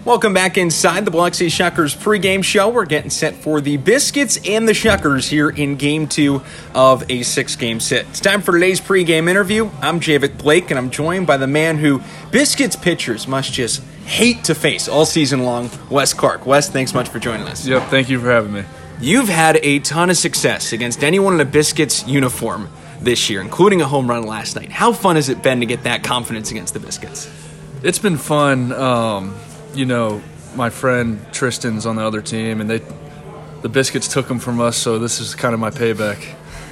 Welcome back inside the Biloxi Shuckers pregame show. We're getting set for the Biscuits and the Shuckers here in Game 2 of a 6-game set. It's time for today's pregame interview. I'm Javik Blake, and I'm joined by the man who Biscuits pitchers must just hate to face all season long, Wes Clark. Wes, thanks much for joining us. Yep, thank you for having me. You've had a ton of success against anyone in a Biscuits uniform this year, including a home run last night. How fun has it been to get that confidence against the Biscuits? It's been fun. My friend Tristan's on the other team, and the Biscuits took him from us, so this is kind of my payback.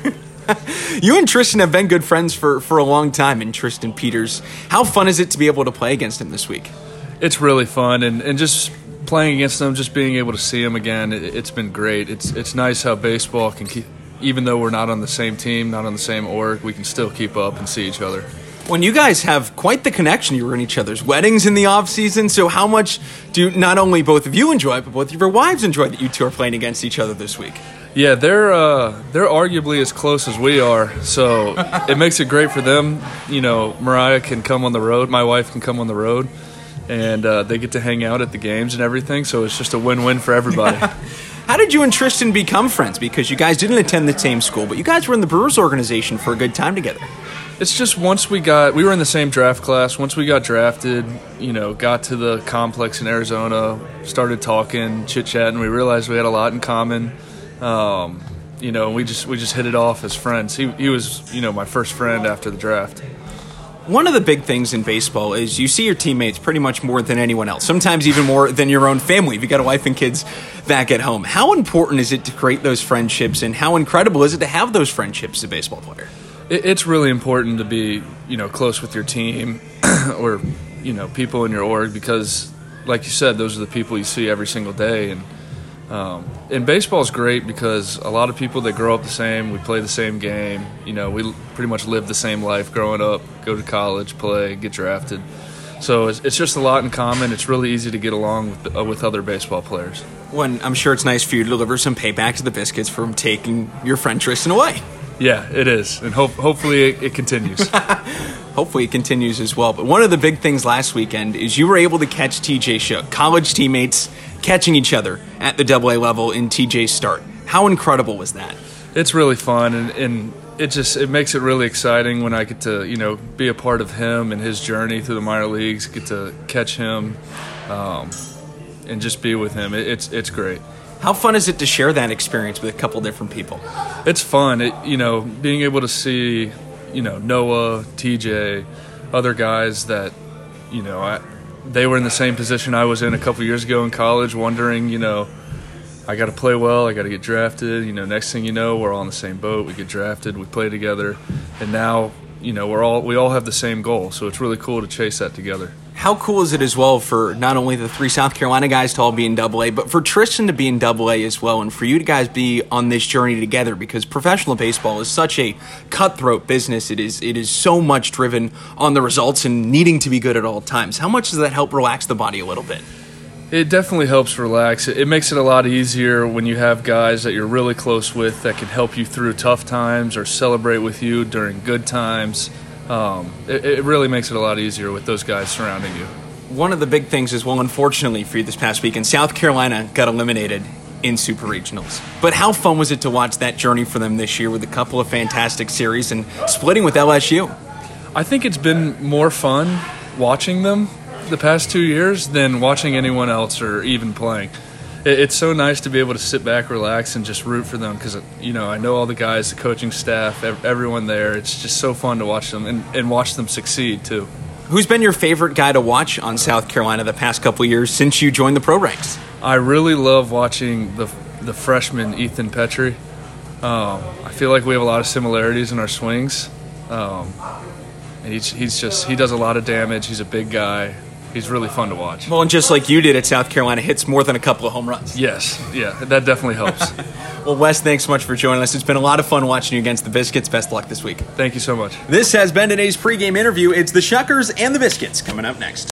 You and Tristan have been good friends for a long time, and Tristan Peters. How fun is it to be able to play against him this week? It's really fun, and just playing against him, just being able to see him again, it's been great. It's nice how baseball can keep, even though we're not on the same team, not on the same org, we can still keep up and see each other. When you guys have quite the connection, you were in each other's weddings in the off season. So how much do not only both of you enjoy, but both of your wives enjoy that you two are playing against each other this week? Yeah, they're arguably as close as we are, so it makes it great for them. You know, Mariah can come on the road, my wife can come on the road, and they get to hang out at the games and everything. So it's just a win-win for everybody. How did you and Tristan become friends? Because you guys didn't attend the same school, but you guys were in the Brewers organization for a good time together. It's just we were in the same draft class. Once we got drafted, got to the complex in Arizona, started talking, chit-chatting, we realized we had a lot in common. We just hit it off as friends. He was, my first friend after the draft. One of the big things in baseball is you see your teammates pretty much more than anyone else, sometimes even more than your own family if you got a wife and kids back at home. How important is it to create those friendships, and how incredible is it to have those friendships as a baseball player? It's really important to be, close with your team or, people in your org because, like you said, those are the people you see every single day. And baseball is great because a lot of people, they grow up the same. We play the same game. We pretty much live the same life growing up, go to college, play, get drafted. So it's just a lot in common. It's really easy to get along with other baseball players. Well, I'm sure it's nice for you to deliver some payback to the Biscuits from taking your friend Tristan away. Yeah, it is, and hopefully it continues. Hopefully it continues as well. But one of the big things last weekend is you were able to catch TJ Shook, college teammates catching each other at the AA level in TJ's start. How incredible was that? It's really fun, and it makes it really exciting when I get to be a part of him and his journey through the minor leagues, get to catch him, and just be with him. It's great. How fun is it to share that experience with a couple different people? It's fun. Being able to see, Noah, TJ, other guys that, they were in the same position I was in a couple years ago in college, wondering, I got to play well, I got to get drafted. Next thing you know, we're all in the same boat. We get drafted, we play together, and now, we all have the same goal. So it's really cool to chase that together. How cool is it as well for not only the 3 South Carolina guys to all be in AA, but for Tristan to be in AA as well, and for you guys be on this journey together, because professional baseball is such a cutthroat business. It is so much driven on the results and needing to be good at all times. How much does that help relax the body a little bit? It definitely helps relax. It makes it a lot easier when you have guys that you're really close with that can help you through tough times or celebrate with you during good times. It really makes it a lot easier with those guys surrounding you. One of the big things is, well, unfortunately for you this past weekend, South Carolina got eliminated in Super Regionals. But how fun was it to watch that journey for them this year with a couple of fantastic series and splitting with LSU? I think it's been more fun watching them the past 2 years than watching anyone else or even playing. It's so nice to be able to sit back, relax, and just root for them because, I know all the guys, the coaching staff, everyone there. It's just so fun to watch them and watch them succeed, too. Who's been your favorite guy to watch on South Carolina the past couple of years since you joined the pro ranks? I really love watching the freshman, Ethan Petrie. I feel like we have a lot of similarities in our swings. He does a lot of damage. He's a big guy. He's really fun to watch. Well, and just like you did at South Carolina, hits more than a couple of home runs. Yes, yeah, that definitely helps. Well, Wes, thanks so much for joining us. It's been a lot of fun watching you against the Biscuits. Best of luck this week. Thank you so much. This has been today's pregame interview. It's the Shuckers and the Biscuits coming up next.